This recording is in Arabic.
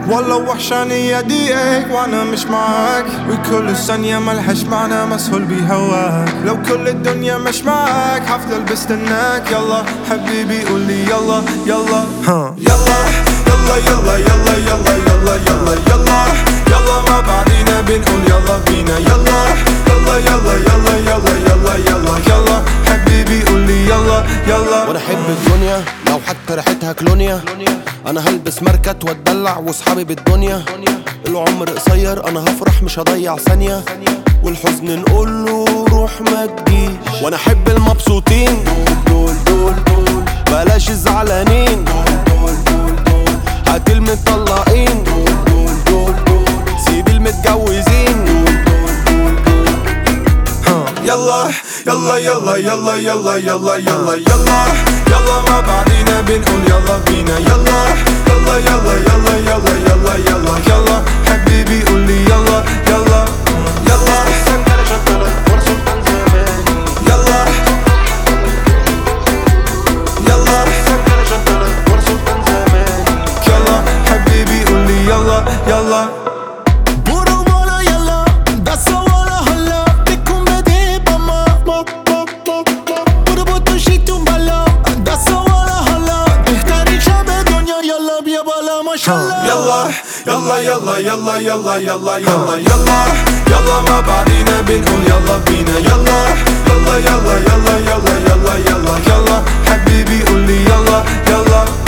والله وحشاني يديك وانا مش معاك، وكل ثانية ملهاش معنى مسهول بهواك. لو كل الدنيا مش معاك هفضل بستناك. يلا حبيبي قولي يلا يلا يلا يلا يلا يلا يلا يلا يلا يلا يلا ما بعدينا بنقول يلا بينا. يلا يلا يلا يلا يلا يلا يلا يلا حبيبي قولي يلا يلا. وانا احب الدنيا لو حتى ريحتها كلونيا، انا هلبس ماركات واتدلع واصحابي بالدنيا. العمر قصير انا هفرح مش هضيع ثانية، والحزن نقوله روح ما تجيش. وانا احب المبسوطين دول دول دول، بلاش الزعلانين دول دول دول. هات المطلقين دول دول دول دول، سيب المتجوزين دول دول دول. يلا يلا يلا يلا يلا يلا يلا يلا يلا ما بعدينا بنقول يلا بينا. يلا يلا يلا يلا يلا يلا يلا يلا حبيبي قولي يلا يلا يلا يلا يلا يلا حبيبي قولي يلا يلا. يلا يلا يلا يلا يلا يلا يلا يلا يلا ما بعدينا بنقول يلا بينا. يلا يلا يلا يلا يلا يلا يلا يلا حبيبي قولي يلا يلا.